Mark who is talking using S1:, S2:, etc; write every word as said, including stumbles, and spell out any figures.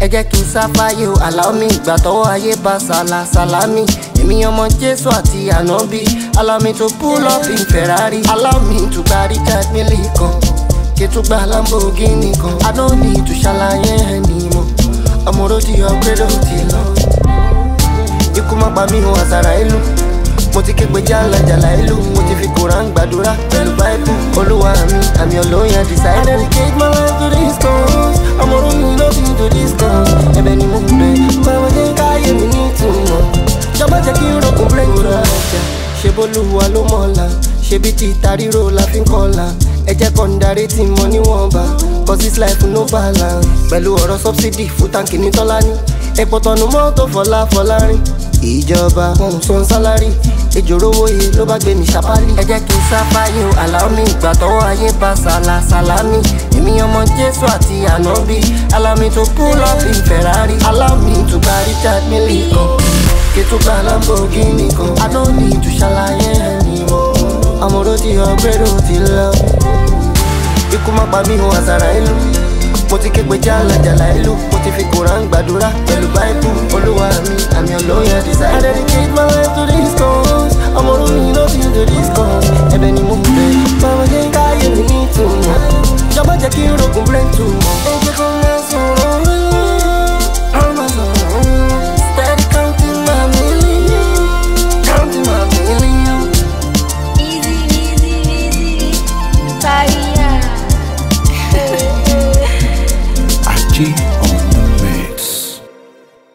S1: ẹ jẹ́ kí n sáfáyé o allow me ìgbà tọ́wọ́ ayé bá sàlà sàlámì èmi ọmọ Jésù àti ànábì allow me to pull up in Ferrari allow me to gba Richard Mille kan kí tún gba Lamborghini kan I don't need to ṣàlàyé ẹni mọ́ ọmọ rodi upgrade ti lọ ikú má pa mí hàn àsàrà ìlú mo ti ké pe jàlá jàlá ìlú mo ti fi Koran gbàdúrà pẹ̀lú Bible olúwa mi àmì olóyè disciple. I dedicate my life to this cause ọmọ orun mi ló fi to this cause ẹ̀bẹ̀ ni mo ń bẹ̀ báwo ṣe ń káyé mi ní ìtumọ̀ jọba jẹ́ kí n rògùn break ra ọjà ṣe bólúwa ló mọ̀ọ́la ṣe bí ti ìtaríro la fi ń kọ́la ẹ jẹ́ kọ́ ń darí tí mo níwọ̀nba cause this life no balance pẹ̀lú ọ̀rọ̀ subsidy fún táǹkì ní tọ́lá ní epo tọ̀nù mọ́tò fọlá fọlá rìn ìjọba wọn san sálárì ìjòrówó yìí ló bá gbé mi ṣàpálì. ẹ jẹ́ kí n sáfáyé o allow me ìgbà tọ́wọ́ ayé bá sàlà sàlámì èmi ọmọ Jésù àti ànábì allow me to pull up in Ferrari allow me to gba Richard Mille kan kí tún gba Lamborghini kan I don't need to ṣàlàyé ẹni mọ́ ọmọ rodi upgrade ti lọ ikú má pa mí hàn àsàrà ìlú mo ti ké pe jàlá jàlá ìlú mo ti fi Koran gbàdúrà pẹ̀lú Bible olúwa mi àmì olóyè disciple. I dedicate my life to this cause ọmọ orun mi ló fi to this cause ẹ̀bẹ̀ ni mo ń bẹ̀ báwo ṣe ń káyé mi ní ìtumọ̀ jọba jẹ́ kí n rògùn brain tumọ̀.